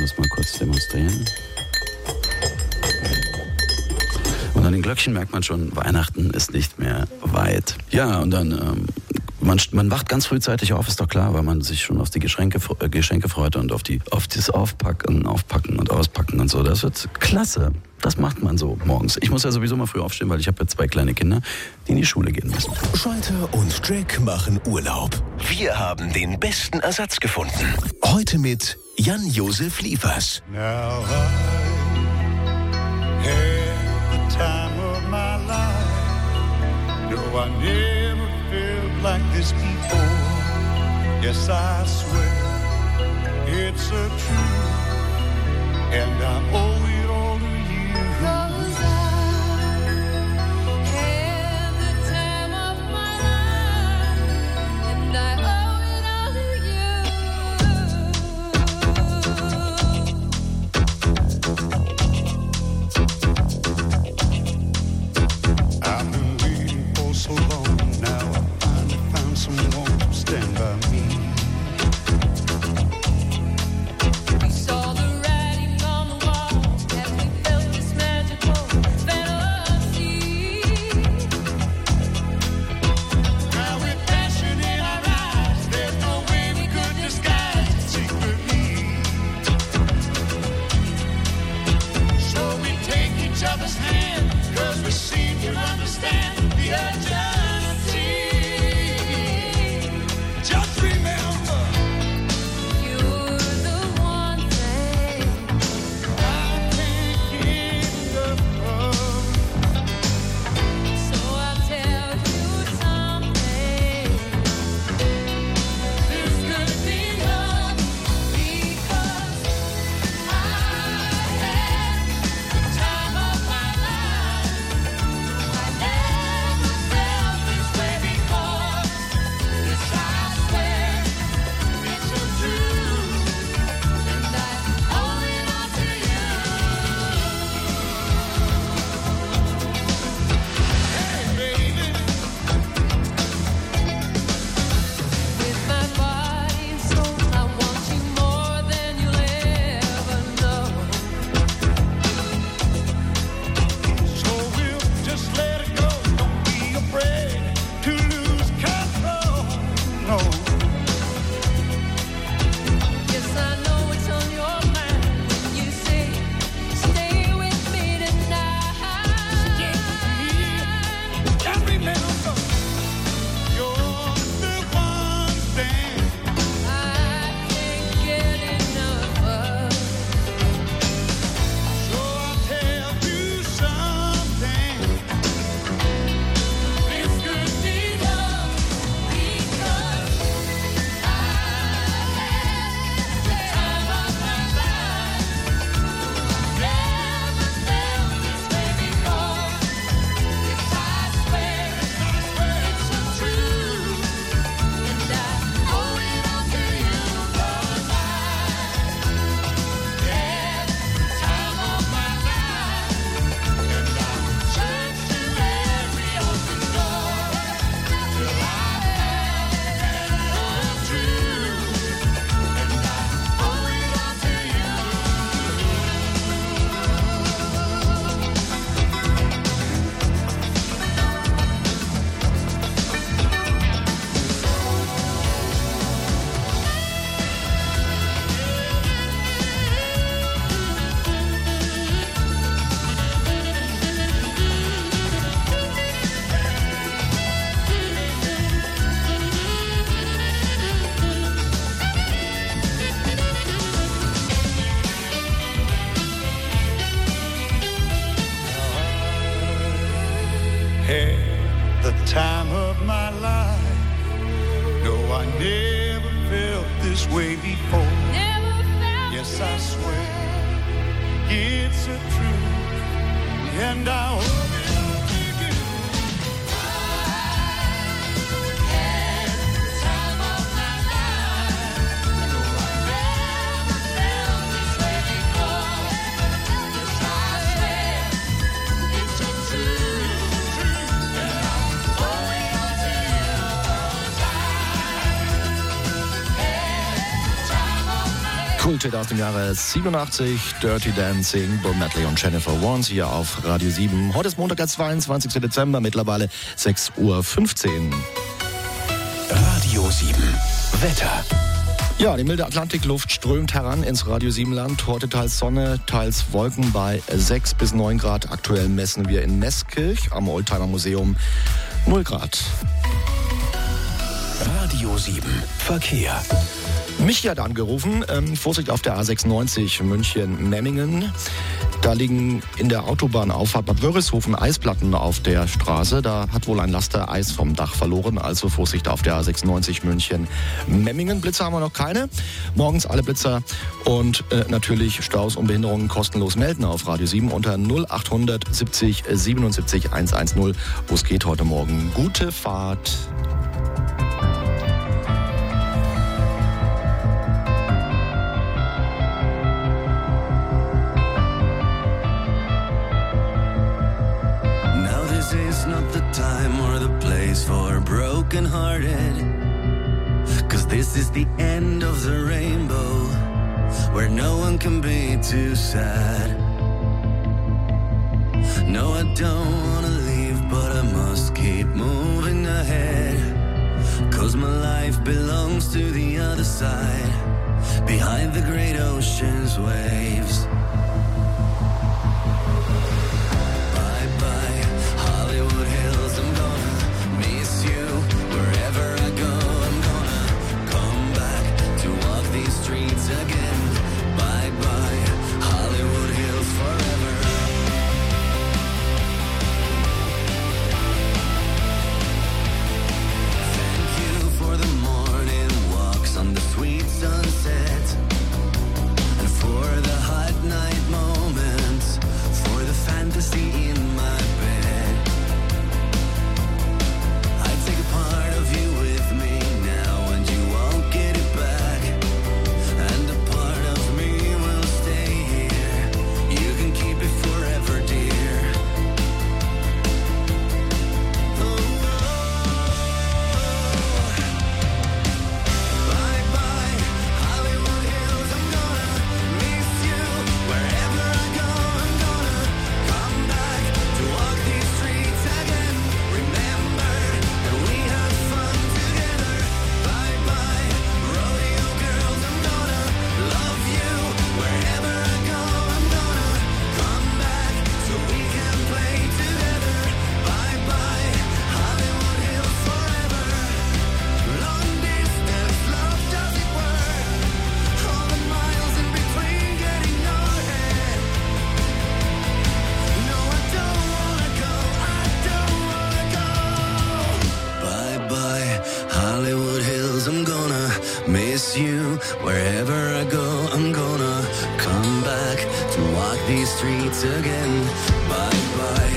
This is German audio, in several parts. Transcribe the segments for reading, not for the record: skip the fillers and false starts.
das mal kurz demonstrieren. Und an den Glöckchen merkt man schon, Weihnachten ist nicht mehr weit. Ja, und dann, man wacht ganz frühzeitig auf, ist doch klar, weil man sich schon auf die Geschenke freut und auf das Aufpacken und Auspacken und so. Das wird klasse. Das macht man so morgens. Ich muss ja sowieso mal früh aufstehen, weil ich habe ja 2 kleine Kinder, die in die Schule gehen müssen. Schalter und Jack machen Urlaub. Wir haben den besten Ersatz gefunden. Heute mit Jan-Josef Liefers. Now I had the time of my life. No, I never felt like this before. Yes, I swear it's a truth, and I owe it all to you. 'Cause I had the time of my life, and I owe it all to you. I've been waiting for so long. Now I finally found someone to stand by me. We saw the writing on the wall as we felt this magical fantasy. Now with passion in our eyes, there's no way we could disguise it secretly. So we take each other's hand, 'cause we seem to understand the urgency. Just remember, you're the one thing I can't get enough of. So I'll tell you something. This could be love, because I had the time of my life. I never felt this way before. Yes, I swear it's a truth, and I owe it all to you. Hey, baby, with my body and soul, I want you more than you'll ever know. So we'll just let it go. Don't be afraid to lose control. No. Yes, I know it's on your mind when you say, stay with me tonight. Stay with me. And remember, you're the one thing I can't get enough of. So I'll tell you something. This could be love, because I had the time of my life. Never felt this way before. Yes, I swear it's a truth, and I owe it all to you. 'Cause I had the time of my life, and I searched through every open door till I found the truth, and I owe it all to you. Had the time of my life. No, I never felt this way before. Yes, I swear it's a truth, and I owe it all to you. I had the time of my life. No, I never felt this way before. Yes, I swear it's a truth, and I owe it all to you. 'Cause I had the time of my life. Kulthit aus dem Jahre 87, Dirty Dancing, Bill Medley und Jennifer Warnes hier auf Radio 7. Heute ist Montag, der 22. Dezember, mittlerweile 6:15 Uhr. Radio 7, Wetter. Ja, die milde Atlantikluft strömt heran ins Radio 7 Land. Heute teils Sonne, teils Wolken bei 6 bis 9 Grad. Aktuell messen wir in Meßkirch am Oldtimer Museum 0 Grad. Radio 7, Verkehr. Michi hat angerufen. Vorsicht auf der A96 München-Memmingen. Da liegen in der Autobahnauffahrt Bad Wörishofen Eisplatten auf der Straße. Da hat wohl ein Laster Eis vom Dach verloren. Also Vorsicht auf der A96 München-Memmingen. Blitzer haben wir noch keine. Morgens alle Blitzer und natürlich Staus und Behinderungen kostenlos melden auf Radio 7 unter 0800 70 77 110. Wo es geht heute Morgen. Gute Fahrt. Not the time or the place for broken-hearted, 'cause this is the end of the rainbow, where no one can be too sad. No, I don't wanna leave, but I must keep moving ahead, 'cause my life belongs to the other side, behind the great ocean's waves. miss you. Wherever I go, I'm gonna come back to walk these streets again. Bye bye.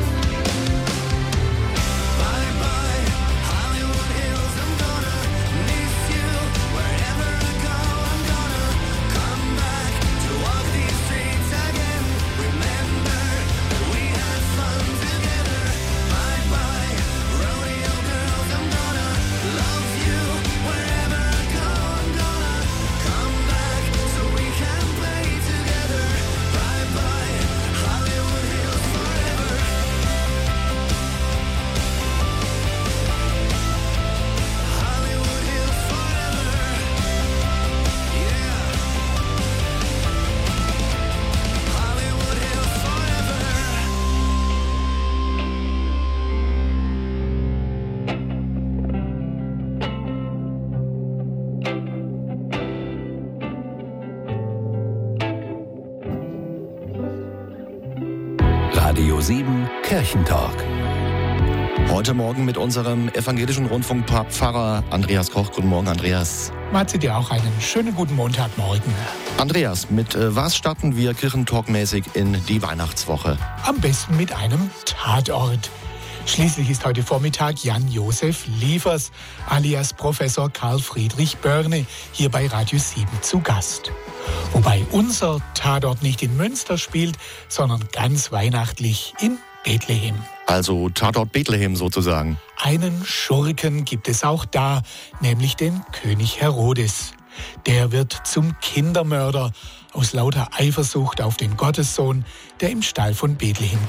Radio 7 Kirchentalk. Heute Morgen mit unserem evangelischen Rundfunkpfarrer Andreas Koch. Guten Morgen, Andreas. Matze, dir auch einen schönen guten Montagmorgen. Andreas, mit was starten wir kirchentalkmäßig in die Weihnachtswoche? Am besten mit einem Tatort. Schließlich ist heute Vormittag Jan-Josef Liefers alias Professor Karl Friedrich Börne hier bei Radio 7 zu Gast. Wobei unser Tatort nicht in Münster spielt, sondern ganz weihnachtlich in Bethlehem. Also Tatort Bethlehem sozusagen. Einen Schurken gibt es auch da, nämlich den König Herodes. Der wird zum Kindermörder aus lauter Eifersucht auf den Gottessohn, der im Stall von Bethlehem